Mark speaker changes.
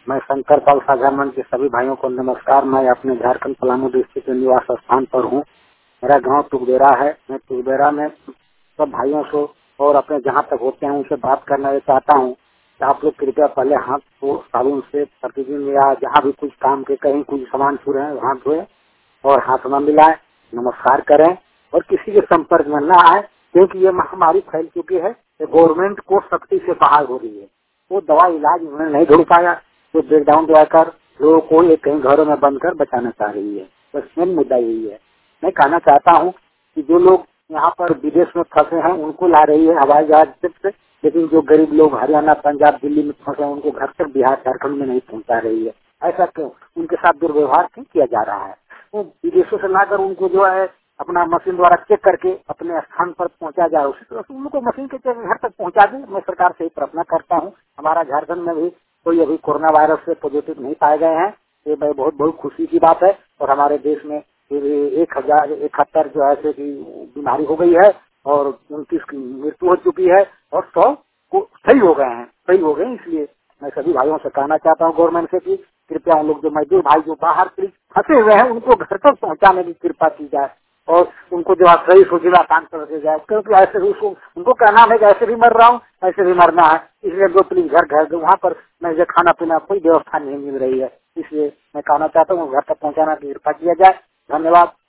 Speaker 1: मैं शंकर पाल साझा मंच के सभी भाइयों को नमस्कार। मैं अपने झारखंड पलामू डिस्ट्रिक्ट के निवास स्थान पर हूँ। मेरा गांव तुगबेरा है। मैं तुगबेरा में सब भाइयों से और अपने जहाँ तक होते हैं उनसे बात करना ये चाहता हूँ कि आप लोग कृपया पहले हाथ को साबुन से प्रतिदिन या जहाँ भी कुछ काम के कहीं कुछ सामान छू रहे हैं हाथ धोए और हाथ न मिलाएं, नमस्कार करें और किसी के संपर्क में न आए, क्योंकि ये महामारी फैल चुकी है। ये गवर्नमेंट को सख्ती से बाहर हो रही है। वो दवा इलाज उन्होंने नहीं ढूंढ पाया तो ब्रेकडाउन दिलाकर लोगों को ये कहीं घरों में बंद कर बचाना चाह रही है। बस मेन मुद्दा यही है। मैं कहना चाहता हूँ कि जो लोग यहाँ पर विदेश में फंसे हैं उनको ला रही है हवाई जहाज से, लेकिन जो गरीब लोग हरियाणा, पंजाब, दिल्ली में फंसे हैं उनको घर तक बिहार, झारखंड में नहीं पहुँचा रही है। ऐसा क्यों? उनके साथ दुर्व्यवहार क्यों किया जा रहा है? वो विदेशों से लाकर उनको जो है अपना मशीन द्वारा चेक करके अपने स्थान पर पहुंचा जा रहा है। उसी तरह से उनको मशीन के चेक घर तक पहुंचा दे। मैं सरकार से ही प्रार्थना करता हूँ। हमारा झारखंड में भी कोई अभी कोरोना वायरस से पॉजिटिव नहीं पाए गए हैं। ये बहुत बहुत खुशी की बात है। और हमारे देश में 1071 जो है ऐसे की बीमारी हो गई है और 29 की मृत्यु हो चुकी है और 100 को सही हो गए हैं, इसलिए मैं सभी भाइयों से कहना चाहता हूँ गवर्नमेंट से कि कृपया उन लोग जो मजदूर भाई जो बाहर फंसे हुए हैं उनको घर तक पहुंचाने की कृपा की जाए और उनको जो सही सुविधा काम कर दी जाए, क्योंकि ऐसे भी उनको कहना है कि ऐसे भी मर रहा हूँ, ऐसे भी मरना है, इसलिए दो प्लीज घर वहाँ पर मुझे खाना पीना कोई व्यवस्था नहीं मिल रही है। इसलिए मैं कहना चाहता हूँ घर तक पहुँचाने की कृपा किया जाए। धन्यवाद।